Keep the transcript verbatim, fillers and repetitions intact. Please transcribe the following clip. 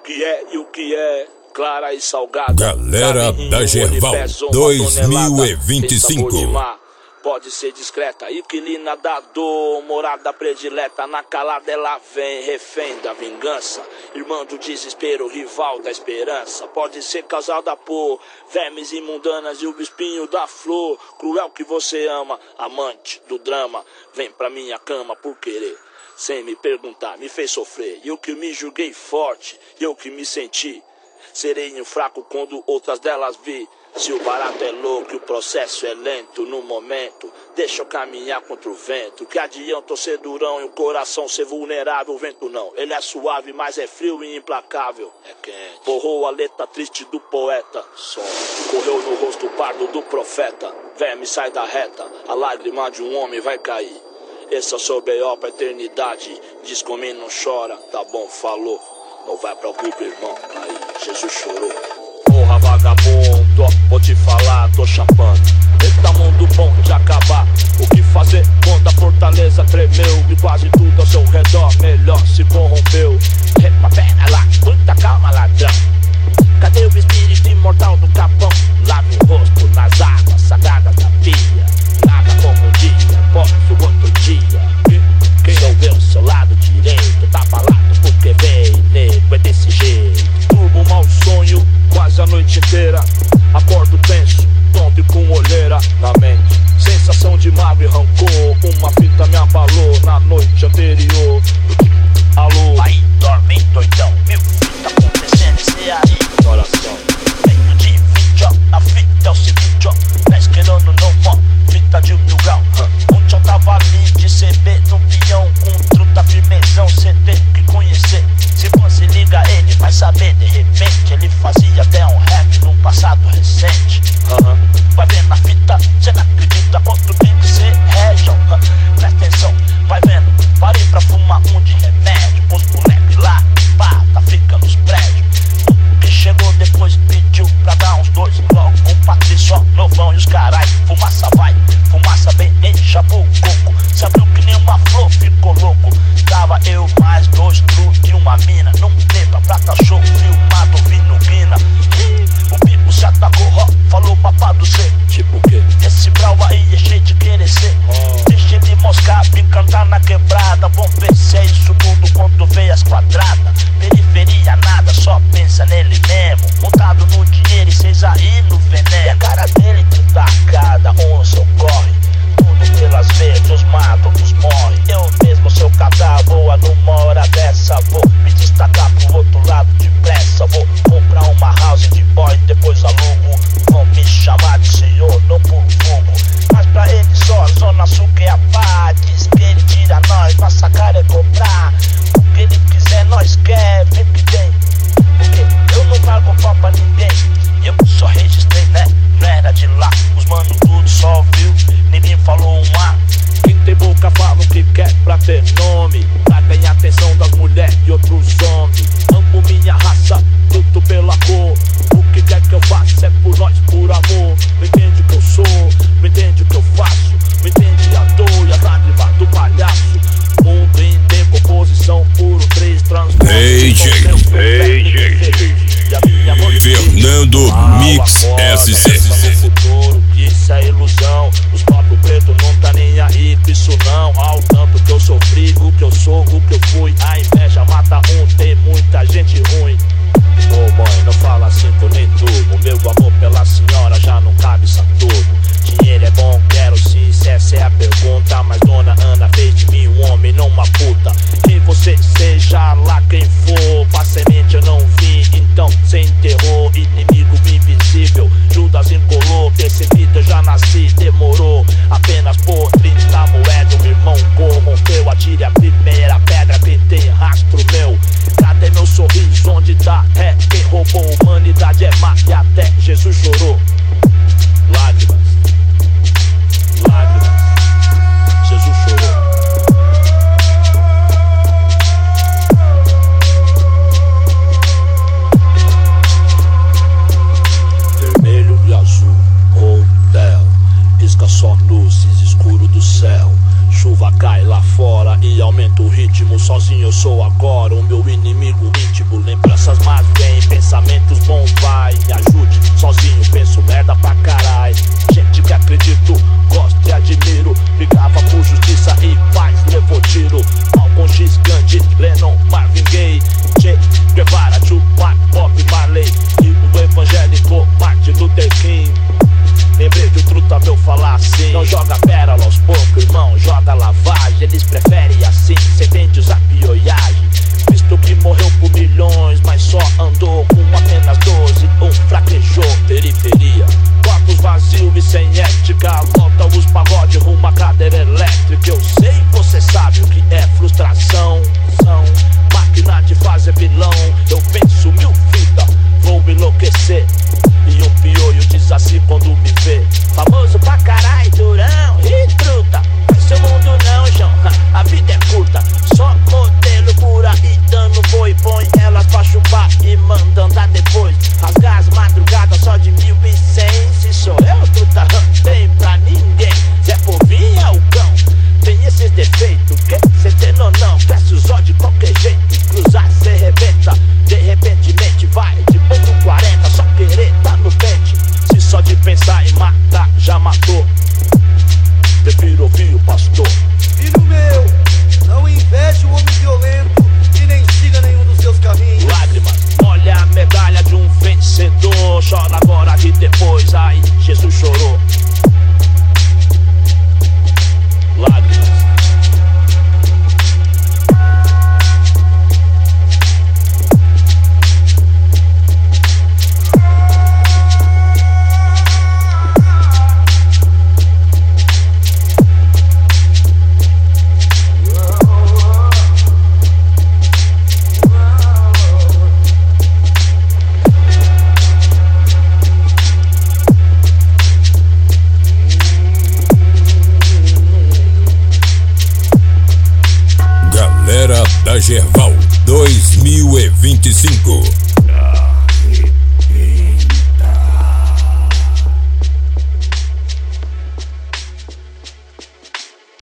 que é e o que é clara e salgada. Galera da Gerval dois mil e vinte e cinco. Pode ser discreta, inquilina da dor, morada predileta, na calada ela vem, refém da vingança, irmã do desespero, rival da esperança. Pode ser causada por vermes imundanas e o espinho da flor, cruel que você ama, amante do drama, vem pra minha cama por querer, sem me perguntar, me fez sofrer, e eu que me julguei forte, e eu que me senti sereno fraco quando outras delas vi. Se o barato é louco e o processo é lento no momento, deixa eu caminhar contra o vento. Que adianta eu ser durão e o coração ser vulnerável? O vento não, ele é suave, mas é frio e implacável. É quente. Borrou a letra triste do poeta, só correu no rosto pardo do profeta. Verme sai da reta, a lágrima de um homem vai cair. Esse é o seu B O pra eternidade. Diz comigo não chora, tá bom, falou. Não vai pra grupo, irmão, aí Jesus chorou. Porra vagabundo, vou te falar, tô chapando. Eita mundo bom de acabar. O que fazer quando a fortaleza tremeu e quase tudo ao seu redor melhor se corrompeu? Uma perna lá, muita calma, ladrão. Cadê o espírito imortal do capão? Lave o rosto nas águas sagradas da pia. Nada como um dia, posso outro dia. Quem não vê o seu lado direito tá falado porque vem, nego, é desse jeito. Turbo mau sonho quase a noite inteira. Acordo tenso, tonto e com olheira na mente. Sensação de mágoa e rancor. Uma fita me abalou na noite anterior. Alô? Aí dorme doidão, viu? Tá acontecendo esse aí. Oração. Meio de vídeo, a fita é o seguinte, ó. Dez querendo não, ó. Fita de um mil grau. Ontem eu tava ali de C B no peão. Com truta firmezão, cê tem que conhecer. Se você liga ele, vai saber de repente. Ele fazia até um rap num passado recente. Uhum. Vai vendo na fita, cê não acredita quanto tem que ser région. Presta atenção, vai vendo. Parei pra fumar um de remédio. Os moleques lá, pá, tá ficando nos prédios. O que chegou depois pediu pra dar uns dois. Logo um Patrício, novão e os carai. Fumaça vai, fumaça bem, deixa pro coco. Sabe o que nem uma flor, ficou louco. Tava eu mais dois truques e uma mina. Não lembra, prata show, filmado, ouvindo guina. O bico se atacou, ó, falou papado cê. Tipo o quê? Esse brau aí é cheio de querer ser. Oh. Deixa ele moscar, vim cantar na quebrada. Vamos ver se é isso tudo quando vê as quadradas. Periferia nada, só pensa nele mesmo. Montado no dinheiro e cês aí no veneno. E a cara dele que tá cada onça ocorre. Tudo pelas veias, os matam, os morre. Eu mesmo sou cadáver, voa numa hora dessa. Vou me destacar pro outro lado depressa. Vou comprar uma house de boy, depois alugo. Vão me chamar de senhor, não por fogo. Mas pra ele só, zona sul que é a paz. Diz que ele tira nós, nossa cara é cobrar. O que ele quiser, nós quer, vem que tem. Porque eu não pago pau pra ninguém. Eu só registrei, né? Não era de lá. Os mano tudo só viu, ninguém falou um A. Quem tem boca fala o que quer pra ter nome, pra ganhar atenção das mulheres e outros homens. Amo minha raça, luto pela cor. O que quer que eu faça é por nós, por amor. Me entende o que eu sou, me entende o que eu faço. Me entende a dor e as lágrimas do palhaço. Mundo em decomposição, puro três transforma. Hey, Jay. Hey, Jay. Fernando Mix S C. Futuro, que isso é ilusão. Os papos pretos não tá nem aí com isso não. Ao tanto que eu sofri, o que eu sou, o que eu fui. A inveja mata um, tem muita gente ruim. Ô oh, mãe, não fala assim por nem tudo. Meu amor pela senhora já não cabe isso tudo. Dinheiro é bom, quero sim, se essa é a pergunta. Mas dona Ana fez de mim um homem, não uma puta. E você seja lá quem for, pra semente eu não vi, então sem terror. Inimigo invisível, Judas incolou. Percebido eu já nasci, demorou. Apenas por trinta moedas o irmão corrompeu. Atire a primeira pedra, quem tem rastro meu. Cadê meu sorriso, onde tá? É quem roubou a humanidade, é má e até Jesus chorou. Lágrimas, lágrimas, Jesus chorou. íntimo, sozinho eu sou agora o meu inimigo íntimo. Lembranças más vêm, pensamentos bons vai. Me ajude, sozinho penso merda pra caralho. Gente que acredito, gosto e admiro. Brigava por justiça e paz, levou tiro. Malcolm X, Gandhi, Lennon, Marvin Gaye, Che Guevara, Tupac, Bob Marley e o evangélico Martin Luther King. Lembrei de um truta meu falar assim: não joga pérola aos poucos, irmão, joga lavagem. Eles preferem assim, cê tende usar pioiagem. Visto que morreu por milhões, mas só andou com apenas doze. Um fraquejou, periferia, corpos vazios e sem ética. Volta os pagode rumo à cadeira elétrica. Eu sei, você sabe o que é frustração. São máquina de fazer vilão. Eu penso mil fitas, vou enlouquecer. E um pioio diz assim quando me vê: famoso pra carai, durão e truta. Mas seu mundo não, João, a vida é curta. Só modelo por aí dando boi. Põe elas pra chupar e manda andar depois. Rasgar as madrugadas só de mil e cem. Se sou eu, truta, tem pra ninguém. Zé Povinho é o cão, tem esses defeitos. Que cê tem ou não, cresce os olhos de qualquer jeito. Cruzar cê rebenta, de repentemente vai de ponto quarenta, só querer tá no pente. Se só de pensar em matar já matou, prefiro ouvir o pastor. Filho meu, não inveje o homem violento e nem siga nenhum dos seus caminhos. Lágrimas, molha a medalha de um vencedor. Chora agora e depois, ai, Jesus chorou. Lágrimas. Galera da Gerval dois mil e vinte e cinco.